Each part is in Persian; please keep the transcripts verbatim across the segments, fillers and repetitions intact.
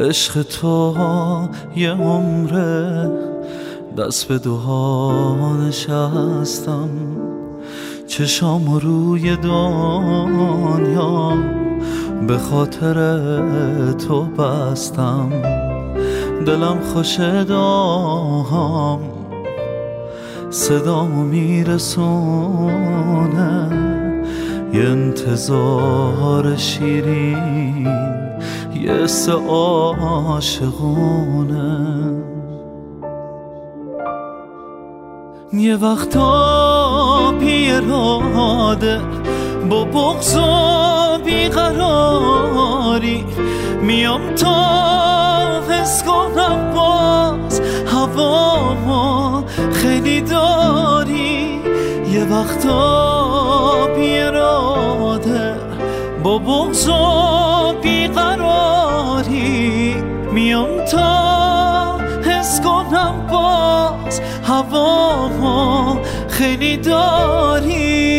عشق تو یه عمره دست به دوها نشستم، چشام روی دنیا به خاطر تو بستم. دلم خوش داهم صدامو میرسونه، یه انتظار شیرین یه حس عاشقونه. یه وقتا بی اراده با بغض و بیقراری میام تا حس کنم باز هوا خیلی داری. یه وقتا بی اراده با بغض و بیقراری میام تا حس کنم باز هوا خیلی داری.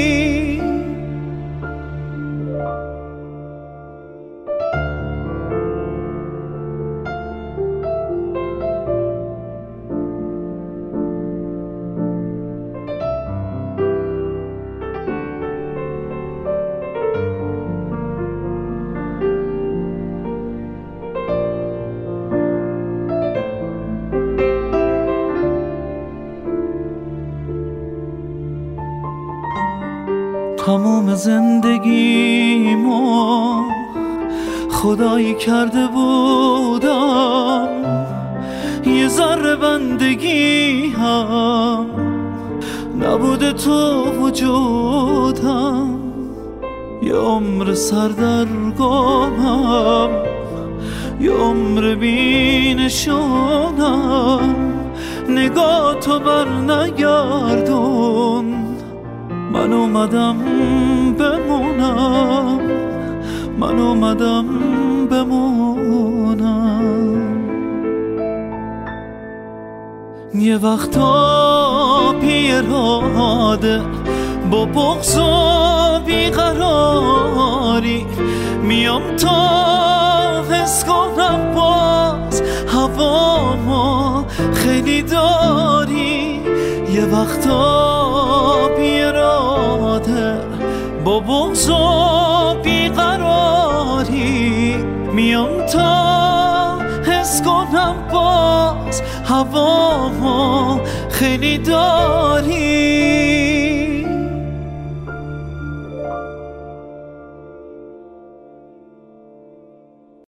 تمام زندگیمو خدایی کرده بودم، یه ذره بندگی هم نبوده تو وجودم. یه عمر سردرگمم، یه عمر بینشونم، نگاه تو بر نگردون. من اومدم بمونم، من اومدم بمونم. یه وقتا بی اراده با بغض و بیقراری میام تا حس کنم باز هوا خیلی داری. یه وقتا بی اراده با بغض و بیقراری میام تا حس کنم باز هوا خیلی داری.